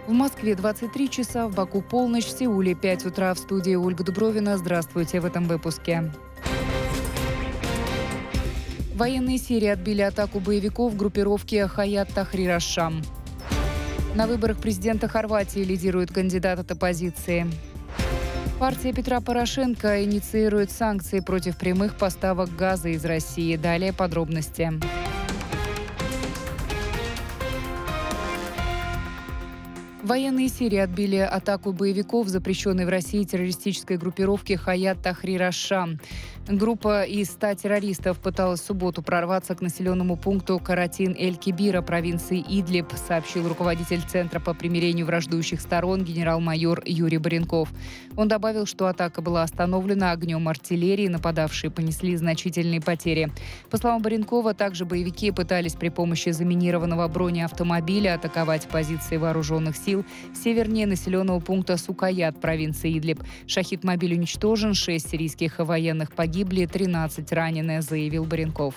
В Москве 23 часа, в Баку полночь, в Сеуле 5 утра. В студии Ольга Дубровина. Здравствуйте в этом выпуске. Военные Сирии отбили атаку боевиков группировки Хаят Тахрир аш-Шам. На выборах президента Хорватии лидирует кандидат от оппозиции. Партия Петра Порошенко инициирует санкции против прямых поставок газа из России. Далее подробности. Военные Сирии отбили атаку боевиков, запрещенной в России террористической группировки Хаят Тахрир аш-Шам. Группа из 100 террористов пыталась в субботу прорваться к населенному пункту Каратин-эль-Кибира провинции Идлиб, сообщил руководитель Центра по примирению враждующих сторон генерал-майор Юрий Баренков. Он добавил, что атака была остановлена огнем артиллерии, нападавшие понесли значительные потери. По словам Баренкова, также боевики пытались при помощи заминированного бронеавтомобиля атаковать позиции вооруженных сил севернее населенного пункта Сукаят провинции Идлиб. Шахид-мобиль уничтожен, 6 сирийских военных погибли, 13 ранены, заявил Баренков.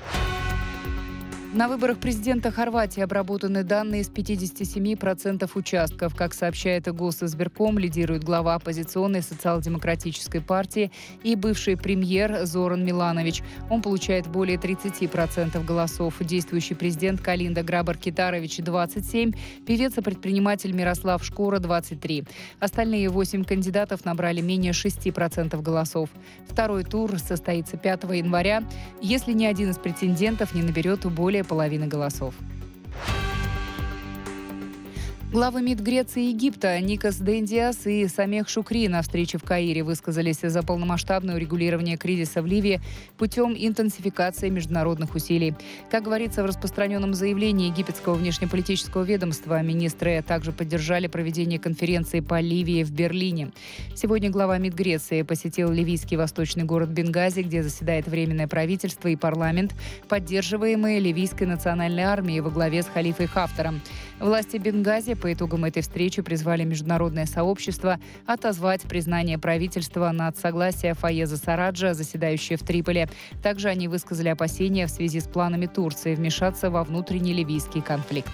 На выборах президента Хорватии обработаны данные с 57% участков. Как сообщает Госизбирком, лидирует глава оппозиционной социал-демократической партии и бывший премьер Зоран Миланович. Он получает более 30% голосов. Действующий президент Калинда Грабар-Китарович – 27%, певец и предприниматель Мирослав Шкора – 23%. Остальные 8 кандидатов набрали менее 6% голосов. Второй тур состоится 5 января, если ни один из претендентов не наберет более половины голосов. Главы МИД Греции и Египта Никос Дендиас и Самех Шукри на встрече в Каире высказались за полномасштабное урегулирование кризиса в Ливии путем интенсификации международных усилий. Как говорится в распространенном заявлении египетского внешнеполитического ведомства, министры также поддержали проведение конференции по Ливии в Берлине. Сегодня глава МИД Греции посетил ливийский восточный город Бенгази, где заседает Временное правительство и парламент, поддерживаемые ливийской национальной армией во главе с халифой Хафтаром. Власти Бенгази по итогам этой встречи призвали международное сообщество отозвать признание правительства над согласия Фаеза Сараджа, заседающее в Триполи. Также они высказали опасения в связи с планами Турции вмешаться во внутренний ливийский конфликт.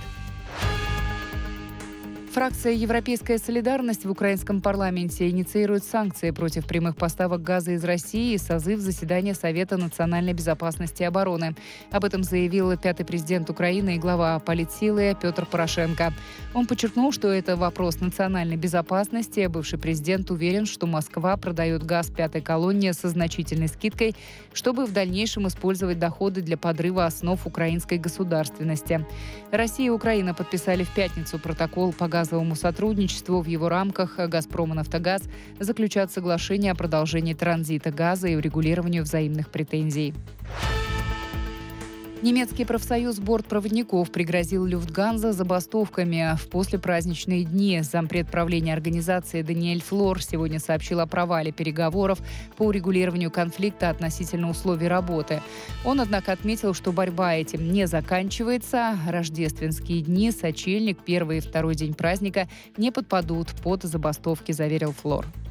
Фракция «Европейская солидарность» в украинском парламенте инициирует санкции против прямых поставок газа из России и созыв заседания Совета национальной безопасности и обороны. Об этом заявил пятый президент Украины и глава политсилы Петр Порошенко. Он подчеркнул, что это вопрос национальной безопасности. Бывший президент уверен, что Москва продает газ пятой колонне со значительной скидкой, чтобы в дальнейшем использовать доходы для подрыва основ украинской государственности. Россия и Украина подписали в пятницу протокол по газовому сотрудничеству. В его рамках «Газпром» и «Нафтогаз» заключат соглашение о продолжении транзита газа и урегулированию взаимных претензий. Немецкий профсоюз бортпроводников пригрозил Люфтганза забастовками в послепраздничные дни. Зампред правления организации Даниэль Флор сегодня сообщил о провале переговоров по урегулированию конфликта относительно условий работы. Он, однако, отметил, что борьба этим не заканчивается. Рождественские дни, сочельник, первый и второй день праздника не подпадут под забастовки, заверил Флор.